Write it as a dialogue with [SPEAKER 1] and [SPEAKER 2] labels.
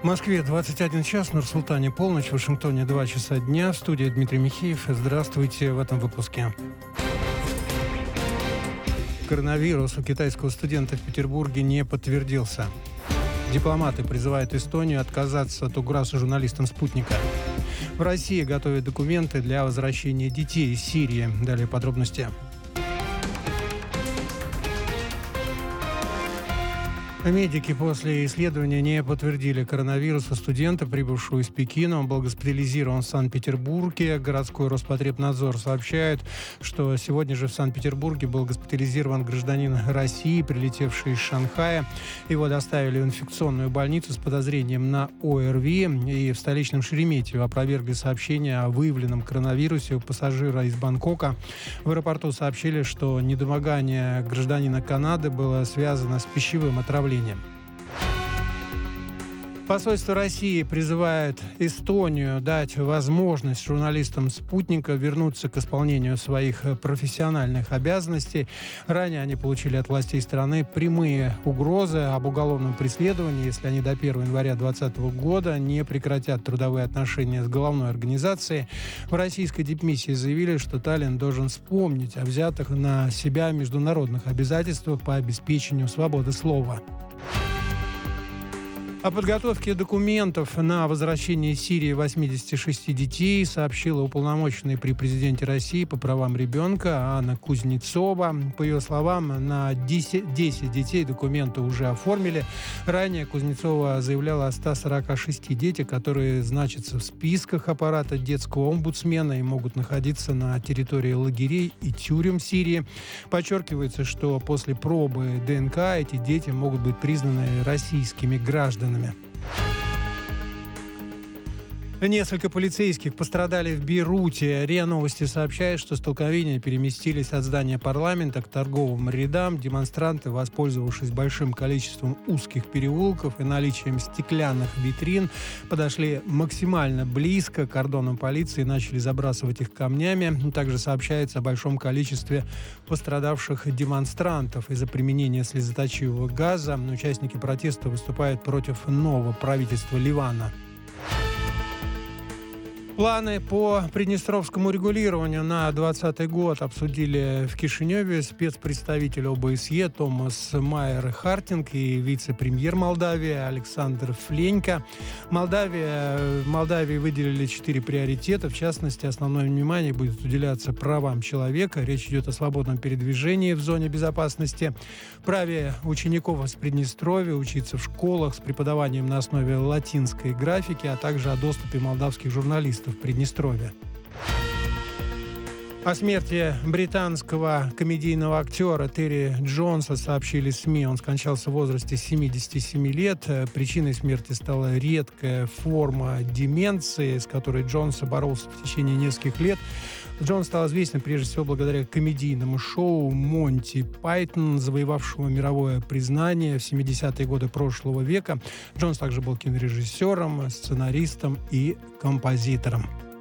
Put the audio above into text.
[SPEAKER 1] В Москве 21 час, в Нур-Султане полночь, в Вашингтоне 2 часа дня. В студии Дмитрий Михеев. Здравствуйте в этом выпуске. Коронавирус у китайского студента в Петербурге не подтвердился. Дипломаты призывают Эстонию отказаться от угрозы журналистам «Спутника». В России готовят документы для возвращения детей из Сирии. Далее подробности. Медики после исследования не подтвердили коронавирус у студента, прибывшего из Пекина. Он был госпитализирован в Санкт-Петербурге. Городской Роспотребнадзор сообщает, что сегодня же в Санкт-Петербурге был госпитализирован гражданин России, прилетевший из Шанхая. Его доставили в инфекционную больницу с подозрением на ОРВИ. И в столичном Шереметьево опровергли сообщение о выявленном коронавирусе у пассажира из Бангкока. В аэропорту сообщили, что недомогание гражданина Канады было связано с пищевым отравлением. Посольство России призывает Эстонию дать возможность журналистам «Спутника» вернуться к исполнению своих профессиональных обязанностей. Ранее они получили от властей страны прямые угрозы об уголовном преследовании, если они до 1 января 2020 года не прекратят трудовые отношения с головной организацией. В российской дипмиссии заявили, что Таллин должен вспомнить о взятых на себя международных обязательствах по обеспечению свободы слова. О подготовке документов на возвращение из Сирии 86 детей сообщила уполномоченная при президенте России по правам ребенка Анна Кузнецова. По ее словам, на 10 детей документы уже оформили. Ранее Кузнецова заявляла о 146 детях, которые значатся в списках аппарата детского омбудсмена и могут находиться на территории лагерей и тюрем Сирии. Подчеркивается, что после пробы ДНК эти дети могут быть признаны российскими гражданами. Несколько полицейских пострадали в Бейруте. РИА Новости сообщает, что столкновения переместились от здания парламента к торговым рядам. Демонстранты, воспользовавшись большим количеством узких переулков и наличием стеклянных витрин, подошли максимально близко к кордонам полиции и начали забрасывать их камнями. Также сообщается о большом количестве пострадавших демонстрантов из-за применения слезоточивого газа. Участники протеста выступают против нового правительства Ливана. Планы по приднестровскому регулированию на 2020 год обсудили в Кишиневе спецпредставитель ОБСЕ Томас Майер Хартинг и вице-премьер Молдавии Александр Фленька. Молдавии выделили 4 приоритета. В частности, основное внимание будет уделяться правам человека. Речь идет о свободном передвижении в зоне безопасности, праве учеников из Приднестровья учиться в школах с преподаванием на основе латинской графики, а также о доступе молдавских журналистов в Приднестровье. О смерти британского комедийного актера Терри Джонса сообщили СМИ. Он скончался в возрасте 77 лет. Причиной смерти стала редкая форма деменции, с которой Джонс боролся в течение нескольких лет. Джонс стал известен прежде всего благодаря комедийному шоу «Монти Пайтон», завоевавшему мировое признание в 70-е годы прошлого века. Джонс также был кинорежиссером, сценаристом и композитором.